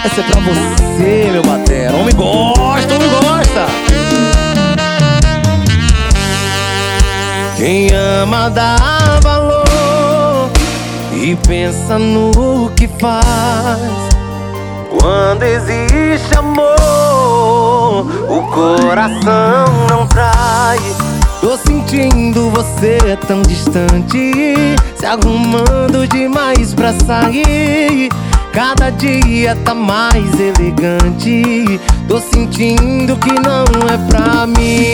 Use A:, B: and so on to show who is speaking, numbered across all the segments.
A: Essa é pra você, meu batera. Homem gosta, homem gosta. Quem ama dá valor e pensa no que faz. Quando existe amor, o coração não trai. Tô sentindo você tão distante, se arrumando demais pra sair. Cada dia tá mais elegante. Tô sentindo que não é pra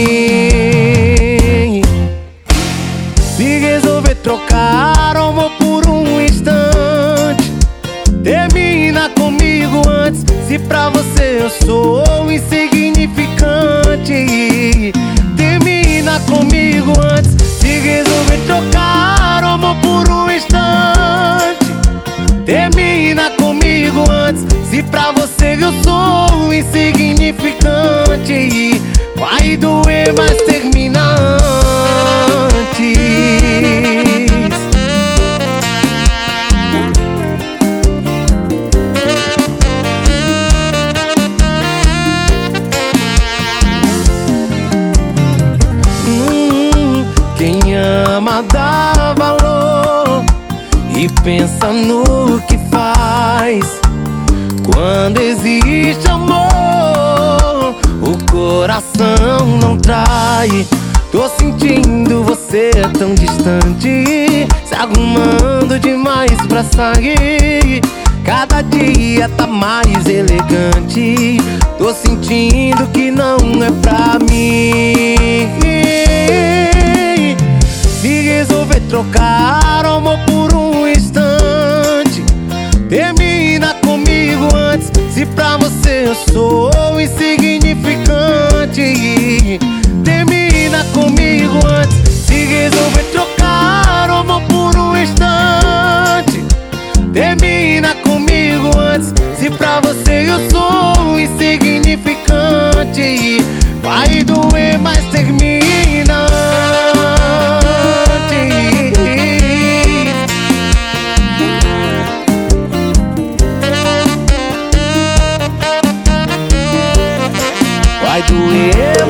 A: mim. Se resolver trocar o amor por um instante, termina comigo antes. Se pra você eu sou insignificante, termina comigo antes. Se resolver trocar o amor por um instante, termina comigo antes. Se pra você eu sou insignificante, vai doer, mas termina antes. Quem ama dá valor e pensa no que faz. Quando existe amor, o coração não trai. Tô sentindo você tão distante, se arrumando demais pra sair. Cada dia tá mais elegante. Tô sentindo que não é pra mim. Se resolver trocar o amor por um instante, termina comigo antes. Se pra você eu sou insignificante, termina comigo antes. Se resolver trocar o amor por um instante, termina comigo antes. Se pra você eu sou insignificante, vai doer, mas termina antes. Vai doer.